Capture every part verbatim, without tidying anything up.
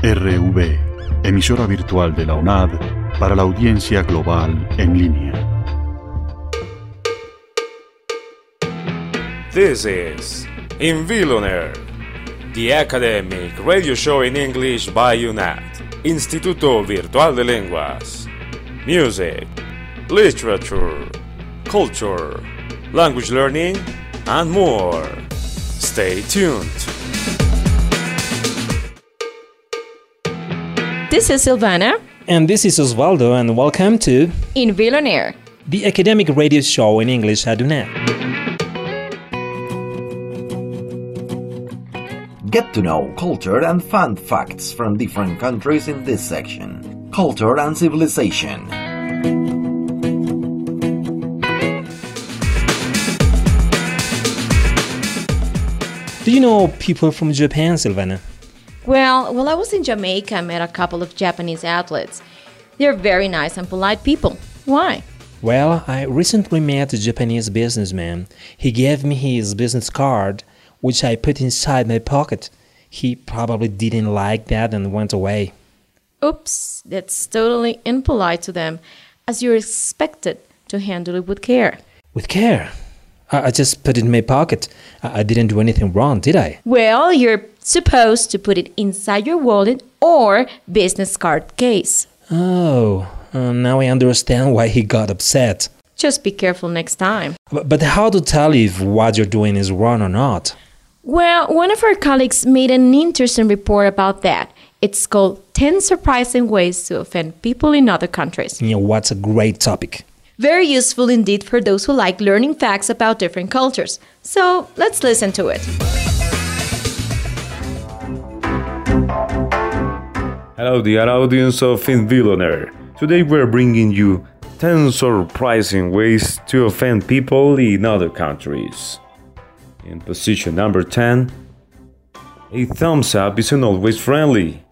R V, emisora virtual de la U N A D para la audiencia global en línea. This is InViloner, the academic radio show in English by U N A D, Instituto Virtual de Lenguas. Music, literature, culture, language learning, and more. Stay tuned. This is Silvana. And this is Osvaldo, and welcome to InViloner, the academic radio show in English at U N A D. Get to know culture and fun facts from different countries in this section. Culture and civilization. Do you know people from Japan, Silvana? Well, while I was in Jamaica, I met a couple of Japanese athletes. They're very nice and polite people. Why? Well, I recently met a Japanese businessman. He gave me his business card, which I put inside my pocket. He probably didn't like that and went away. Oops, that's totally impolite to them, as you're expected to handle it with care. With care? I, I just put it in my pocket. I, I didn't do anything wrong, did I? Well, you're supposed to put it inside your wallet or business card case. Oh, uh, now I understand why he got upset. Just be careful next time. But, but how to tell if what you're doing is wrong or not? Well, one of our colleagues made an interesting report about that. It's called ten Surprising Ways to Offend People in Other Countries. Yeah, what's a great topic. Very useful indeed for those who like learning facts about different cultures. So, let's listen to it. Hello dear audience of InViloner. Today we're bringing you ten surprising ways to offend people in other countries. In position number ten, a thumbs up isn't always friendly.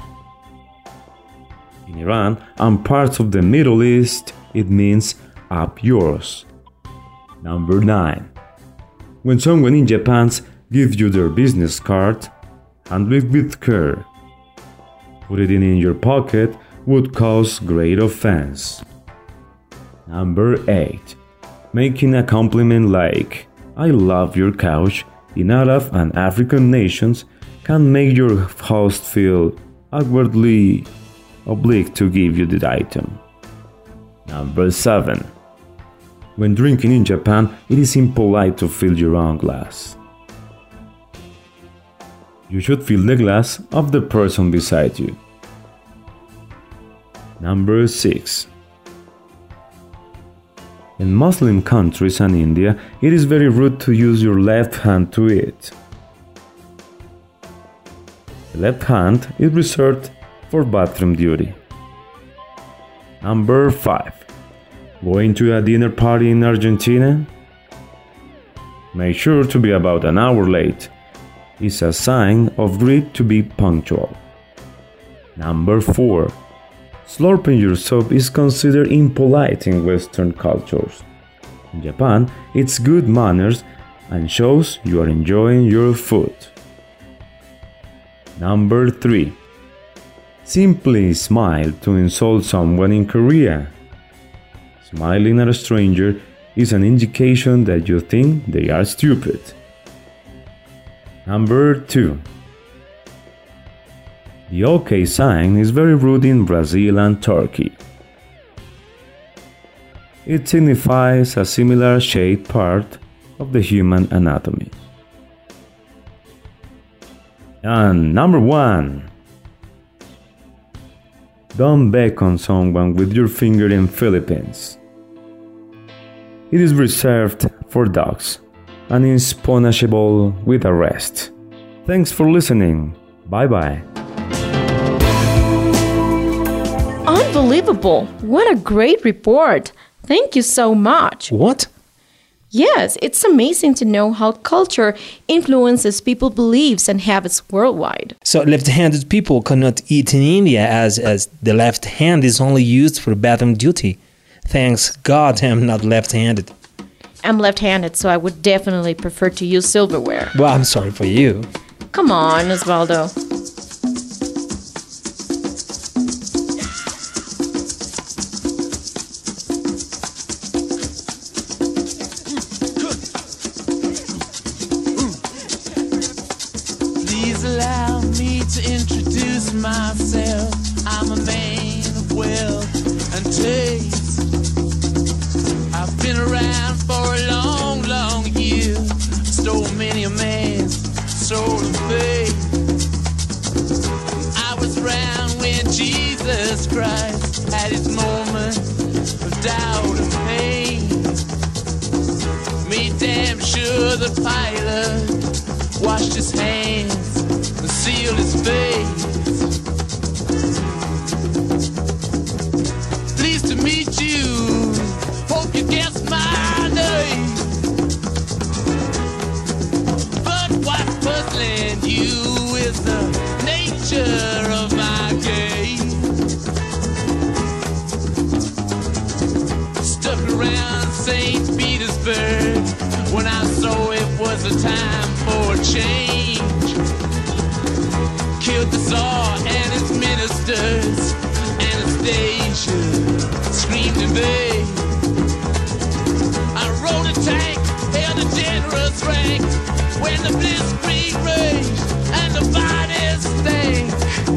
In Iran and parts of the Middle East, it means up yours. Number nine. When someone in Japan gives you their business card, handle it with care. Put it in your pocket would cause great offense. Number eight. Making a compliment like, I love your couch in Arab and African nations can make your host feel awkwardly obliged to give you the item. Number seven. When drinking in Japan, it is impolite to fill your own glass. You should fill the glass of the person beside you. Number six. In Muslim countries and India, it is very rude to use your left hand to eat. The left hand is reserved for bathroom duty. Number five. Going to a dinner party in Argentina? Make sure to be about an hour late. It's a sign of greed to be punctual. Number four. Slurping your soup is considered impolite in Western cultures. In Japan, it's good manners and shows you are enjoying your food. Number three. Simply smile to insult someone in Korea. Smiling at a stranger is an indication that you think they are stupid. Number two. The OK sign is very rude in Brazil and Turkey. It signifies a similar shaped part of the human anatomy. And number one. Don't beckon someone with your finger in Philippines. It is reserved for dogs and is punishable with arrest. Thanks for listening. Bye-bye. Unbelievable! What a great report! Thank you so much. What? Yes, it's amazing to know how culture influences people's beliefs and habits worldwide. So left-handed people cannot eat in India as, as the left hand is only used for bathroom duty. Thanks God I'm not left-handed. I'm left-handed, so I would definitely prefer to use silverware. Well, I'm sorry for you. Come on, Osvaldo. Please allow me to introduce myself. I'm a man of wealth and taste. I've been around for a long, long year. Stole many a man's soul of faith. I was around when Jesus Christ had his moment of doubt and pain. Made damn sure the pilot washed his hands and sealed his face. Pleased to meet you. Hope you guessed my name. But what's puzzling you is the nature of my game. Stuck around Saint Petersburg when I saw it was a time for a change. Killed the Tsar and his ministers. Anastasia screamed in vain. I rode a tank, held a generous rank when the blitzkrieg raged and the bodies stank.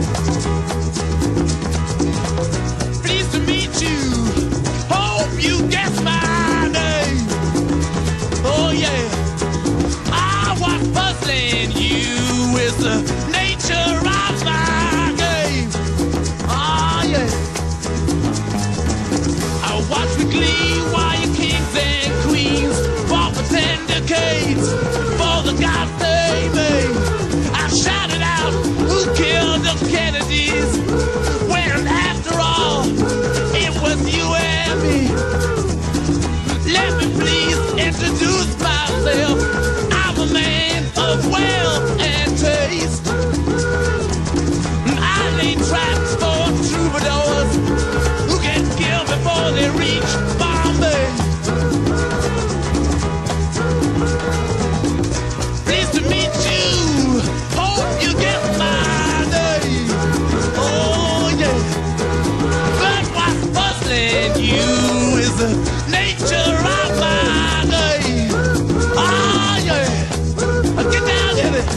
Pleased to meet you. Hope you guess my name. Oh yeah. Ah, what's puzzling you is the nature of my game. Ah yeah. I watch with glee while your kings and queens fought for ten decades for the gods they made. I shouted out, who killed the Kennedys? When after all, it was you and me. Let me please introduce myself. I'm a man of wealth and taste. I lay traps for troubadours who get killed before they reach Bombay. Pleased to meet you. Hope you get my name. Oh yeah. But what's puzzling you is the nature of my name. Ah yeah. Get down in it.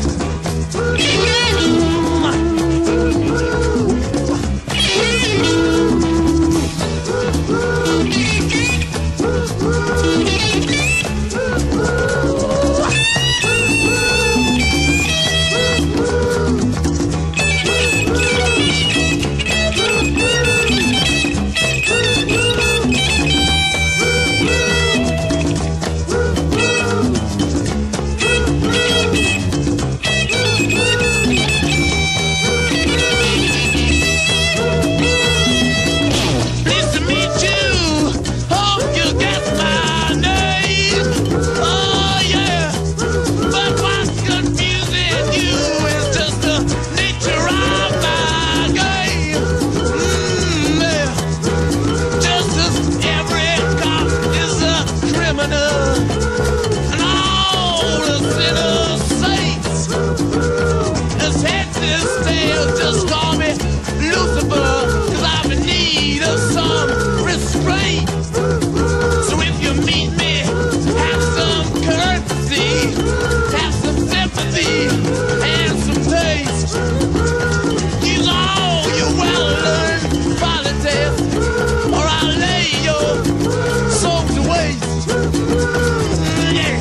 Pleased to meet you. Hope you get my name. Oh yeah. But what's confusing you is just the nature of my game. Mm, yeah. Just as every cop is a criminal and all the sinners saints. As heads is tails, just call me Lucifer, 'cause I'm in need of some restraint. So if you meet me, have some courtesy, have some sympathy, and some taste. Use all your well-learned politics, or I'll lay your soul to waste. Yeah.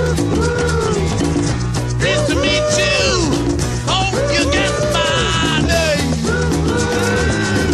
Pleased to meet you. Hope you get my name.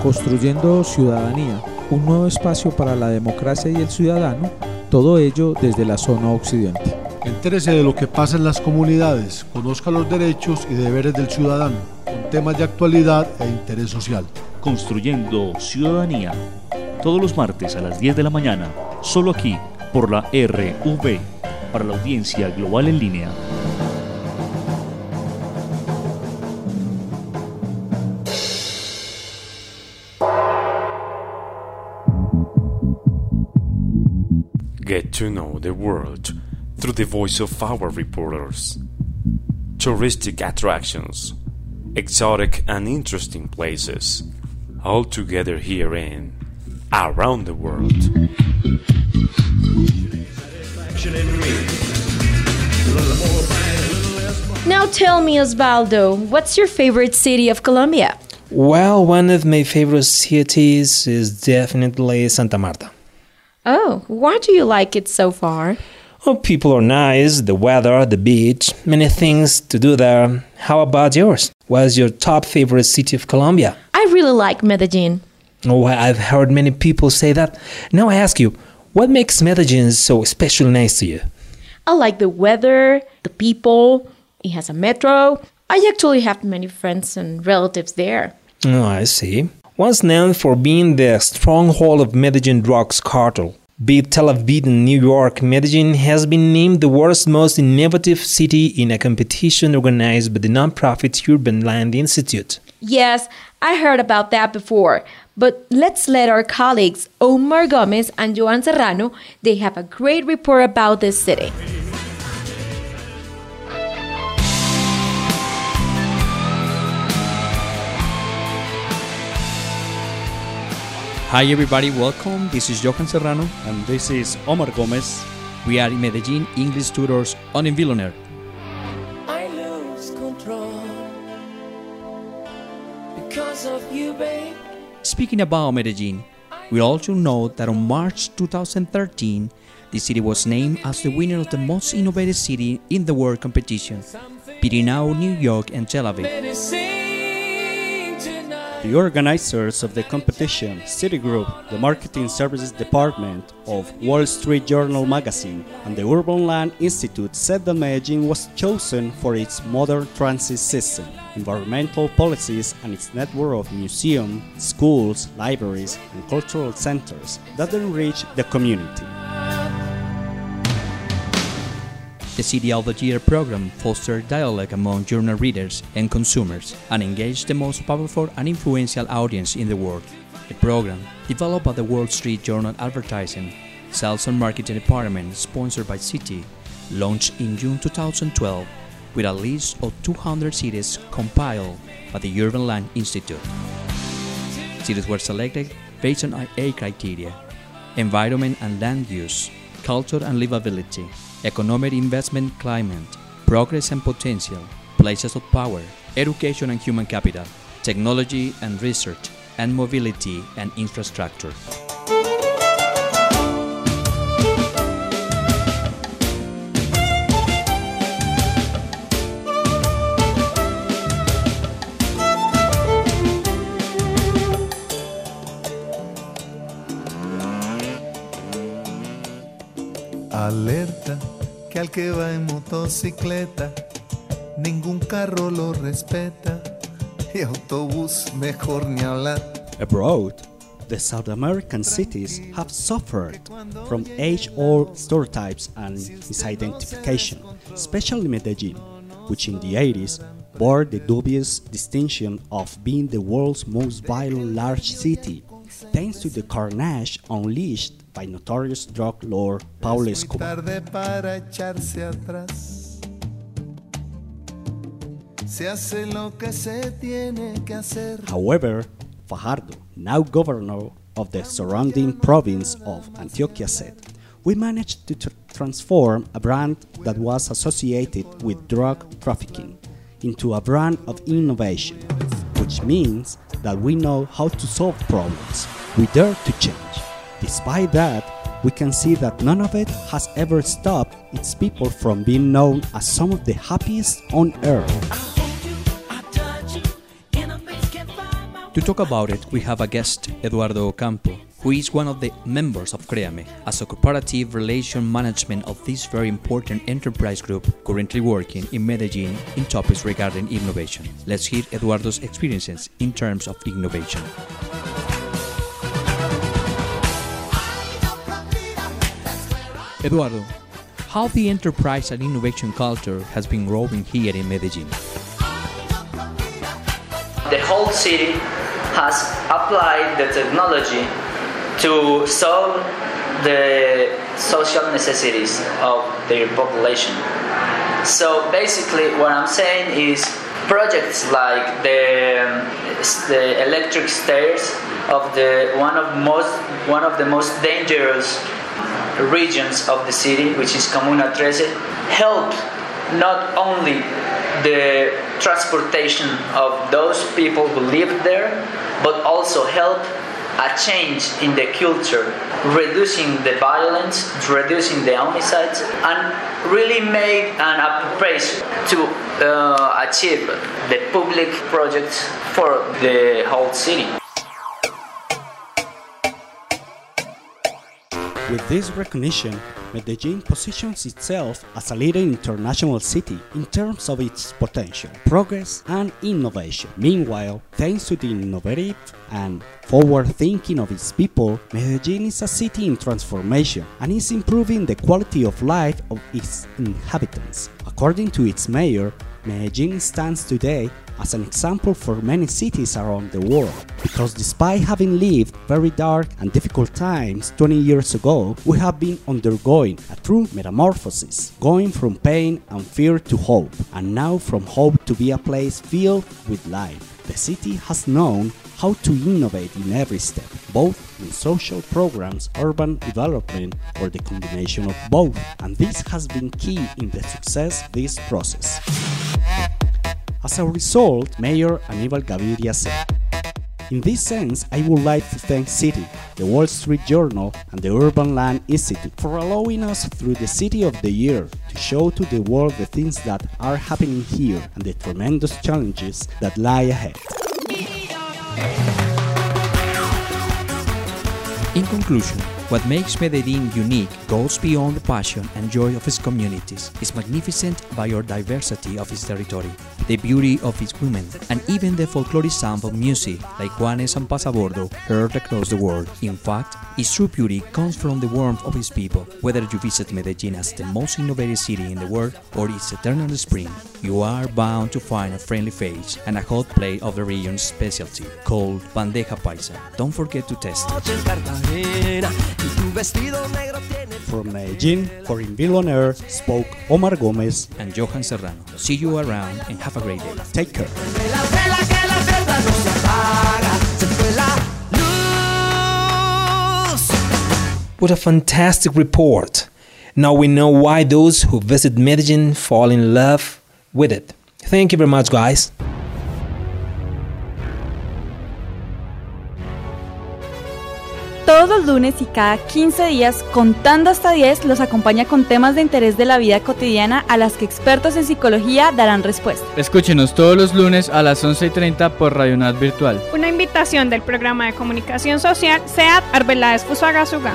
Construyendo Ciudadanía, un nuevo espacio para la democracia y el ciudadano, todo ello desde la zona occidente. Entérese de lo que pasa en las comunidades, conozca los derechos y deberes del ciudadano, con temas de actualidad e interés social. Construyendo Ciudadanía, todos los martes a las diez de la mañana, solo aquí, por la R V, para la audiencia global en línea. Get to know the world through the voice of our reporters. Touristic attractions, exotic and interesting places, all together here in Around the World. Now tell me, Osvaldo, what's your favorite city of Colombia? Well, one of my favorite cities is definitely Santa Marta. Oh, why do you like it so far? Oh, people are nice, the weather, the beach, many things to do there. How about yours? What's your top favorite city of Colombia? I really like Medellin. Oh, I've heard many people say that. Now I ask you, what makes Medellin so especially nice to you? I like the weather, the people, it has a metro. I actually have many friends and relatives there. Oh, I see. Once known for being the stronghold of Medellin drugs cartel, be it Tel Aviv and New York, Medellin has been named the world's most innovative city in a competition organized by the nonprofit Urban Land Institute. Yes, I heard about that before. But let's let our colleagues Omar Gomez and Joan Serrano, they have a great report about this city. Hi everybody, welcome. This is Johan Serrano. And this is Omar Gomez. We are in Medellin English tutors on Enviloner. I lose control because of you, babe. Speaking about Medellin, we also know that on March two thousand thirteen, the city was named as the winner of the most innovative city in the world competition, beating out New York and Tel Aviv. The organizers of the competition, Citigroup, the Marketing Services Department of Wall Street Journal magazine, and the Urban Land Institute said that Medellin was chosen for its modern transit system, environmental policies, and its network of museums, schools, libraries, and cultural centers that enrich the community. The City of the Year program fostered dialogue among journal readers and consumers and engaged the most powerful and influential audience in the world. The program, developed by the Wall Street Journal Advertising, Sales and Marketing Department, sponsored by Citi, launched in June two thousand twelve with a list of two hundred cities compiled by the Urban Land Institute. Cities were selected based on eight criteria: environment and land use, culture and livability, economic investment climate, progress and potential, places of power, education and human capital, technology and research, and mobility and infrastructure. Alerta, que al que va en motocicleta, ningún carro lo respeta, y autobús mejor ni hablar. Abroad, the South American cities have suffered from age-old stereotypes and misidentification, especially Medellin, which in the eighties bore the dubious distinction of being the world's most violent large city, thanks to the carnage unleashed by notorious drug lord Pablo Escobar. Tarde para echarse atrás. Se hace lo que se tiene que hacer. However, Fajardo, now governor of the surrounding province of Antioquia, said, "We managed to tr- transform a brand that was associated with drug trafficking into a brand of innovation, which means that we know how to solve problems. We dare to change. Despite that, we can see that none of it has ever stopped its people from being known as some of the happiest on earth." To talk about it, we have a guest, Eduardo Ocampo, who is one of the members of CREAME, as a cooperative relation management of this very important enterprise group currently working in Medellin in topics regarding innovation. Let's hear Eduardo's experiences in terms of innovation. Eduardo, how the enterprise and innovation culture has been growing here in Medellin? The whole city has applied the technology to solve the social necessities of their population. So basically what I'm saying is projects like the, the electric stairs of the one of most one of the most dangerous regions of the city, which is Comuna thirteen, help not only the transportation of those people who live there, but also help a change in the culture, reducing the violence, reducing the homicides, and really make an approach to uh, achieve the public projects for the whole city. With this recognition, Medellin positions itself as a leading international city in terms of its potential, progress, and innovation. Meanwhile, thanks to the innovative and forward thinking of its people, Medellin is a city in transformation and is improving the quality of life of its inhabitants. According to its mayor, Medellin stands today as an example for many cities around the world, because despite having lived very dark and difficult times twenty years ago, we have been undergoing a true metamorphosis, going from pain and fear to hope, and now from hope to be a place filled with life. The city has known how to innovate in every step, both in social programs, urban development, or the combination of both, and this has been key in the success of this process. As a result, Mayor Aníbal Gaviria said, "In this sense, I would like to thank City, the Wall Street Journal, and the Urban Land Institute for allowing us through the City of the Year to show to the world the things that are happening here and the tremendous challenges that lie ahead." In conclusion, what makes Medellin unique goes beyond the passion and joy of its communities, its magnificent biodiversity of its territory, the beauty of its women, and even the folkloric sound of music like Juanes and Pasabordo heard across the world. In fact, its true beauty comes from the warmth of its people. Whether you visit Medellin as the most innovative city in the world or its eternal spring, you are bound to find a friendly face and a hot plate of the region's specialty, called bandeja paisa. Don't forget to taste it. From Medellin, Corinne Villoner spoke Omar Gomez and Johan Serrano. See you around and have a great day. Take care. What a fantastic report. Now we know why those who visit Medellin fall in love with it. Thank you very much, guys. Todos los lunes y cada quince días, contando hasta diez, los acompaña con temas de interés de la vida cotidiana a las que expertos en psicología darán respuesta. Escúchenos todos los lunes a las once y treinta por Radio N A D Virtual. Una invitación del programa de comunicación social SEAT Arbeláez Fusagasugá.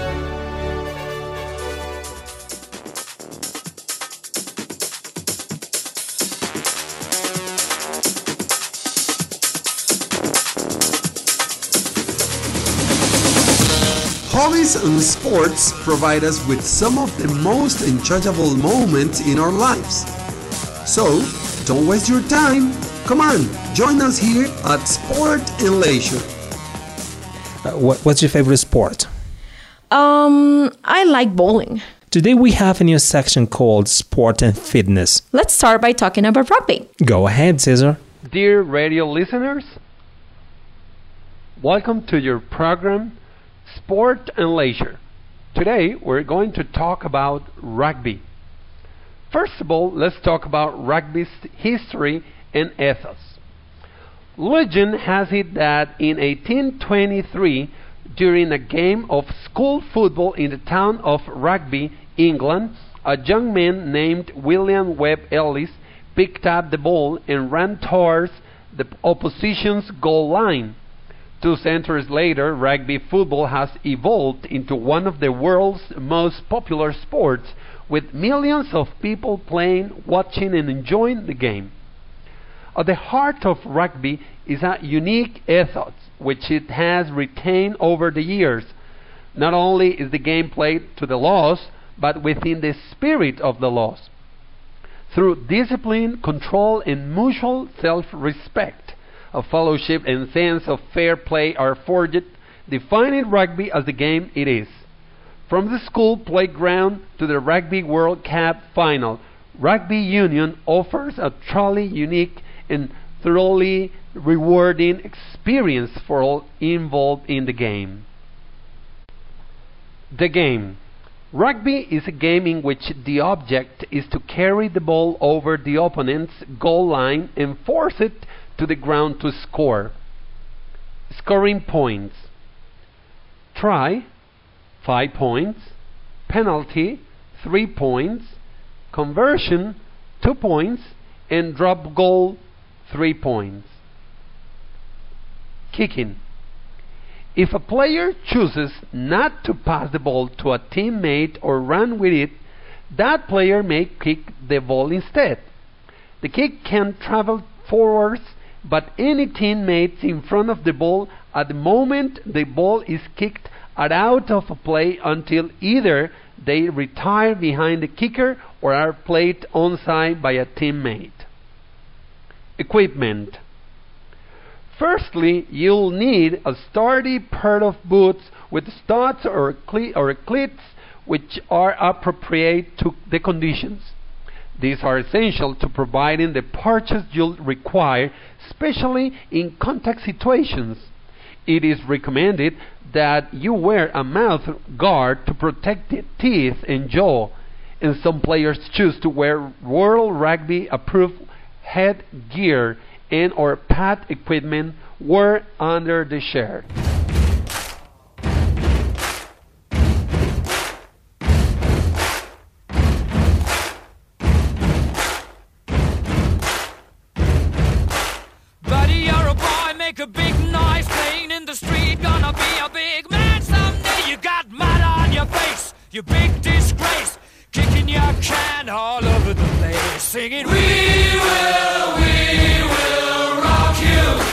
Hobbies and sports provide us with some of the most enjoyable moments in our lives. So, don't waste your time. Come on, join us here at Sport and Leisure. Uh, what, what's your favorite sport? Um, I like bowling. Today we have a new section called Sport and Fitness. Let's start by talking about rugby. Go ahead, Cesar. Dear radio listeners, welcome to your program Sport and Leisure. Today we're going to talk about rugby. First of all, let's talk about rugby's history and ethos. Legend has it that in eighteen twenty-three, during a game of school football in the town of Rugby, England, a young man named William Webb Ellis picked up the ball and ran towards the opposition's goal line. Two centuries later, rugby football has evolved into one of the world's most popular sports, with millions of people playing, watching, and enjoying the game. At the heart of rugby is a unique ethos, which it has retained over the years. Not only is the game played to the laws, but within the spirit of the laws. Through discipline, control, and mutual self-respect, a fellowship and sense of fair play are forged, defining rugby as the game it is. From the school playground to the Rugby World Cup final, Rugby Union offers a truly unique and thoroughly rewarding experience for all involved in the game. The game. Rugby is a game in which the object is to carry the ball over the opponent's goal line and force it to the ground to score. Scoring points. Try, five points. Penalty, three points. Conversion, two points. And drop goal, three points. Kicking. If a player chooses not to pass the ball to a teammate or run with it, that player may kick the ball instead. The kick can travel forwards, but any teammates in front of the ball at the moment the ball is kicked are out of play until either they retire behind the kicker or are played onside by a teammate. Equipment. Firstly, you'll need a sturdy pair of boots with studs or, cle- or cleats which are appropriate to the conditions. These are essential to providing the purchase you'll require, especially in contact situations. It is recommended that you wear a mouth guard to protect the teeth and jaw, and some players choose to wear World Rugby approved headgear and or pad equipment were under the shirt. Buddy, you're a boy, make a big noise playing in the street. Gonna be a big man someday. You got mud on your face, you big disgrace. Kicking your can all over the place, singing, we will, we will rock you.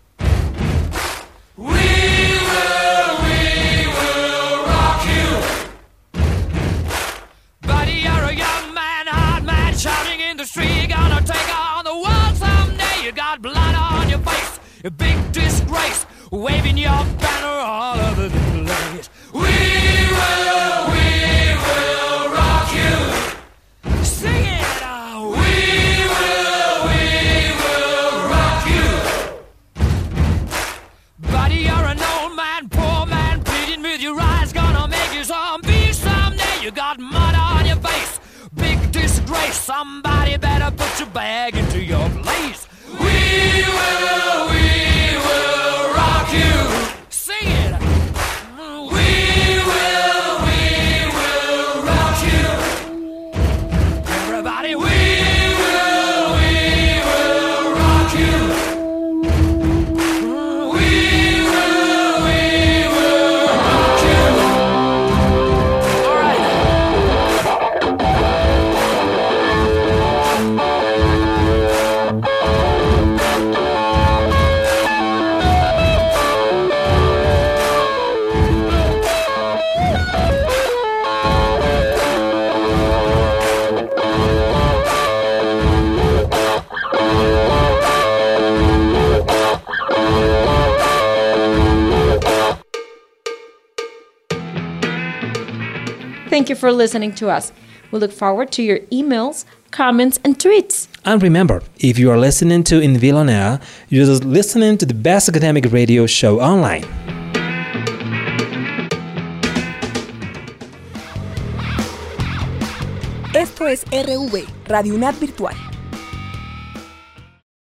We will, we will rock you. Buddy, you're a young man, hard man, shouting in the street. Gonna take on the world someday. You got blood on your face, a big disgrace, waving your banner all over the place. We will, we will rock you. Sing it out. We will, we will rock you. Buddy, you're an old man, poor man, pleading with your eyes. Gonna make you zombie someday. You got mud on your face, big disgrace. Somebody better put your bag into your place. We will, we will rock you. Sing it. We will, we will rock you. Everybody, we will, we will rock you. We will, we will rock you. All Thank you for listening to us. We look forward to your emails, comments, and tweets. And remember, if you are listening to In Vilo On Air, you're just listening to the best academic radio show online. Esto es R V, Radio UNAD Virtual.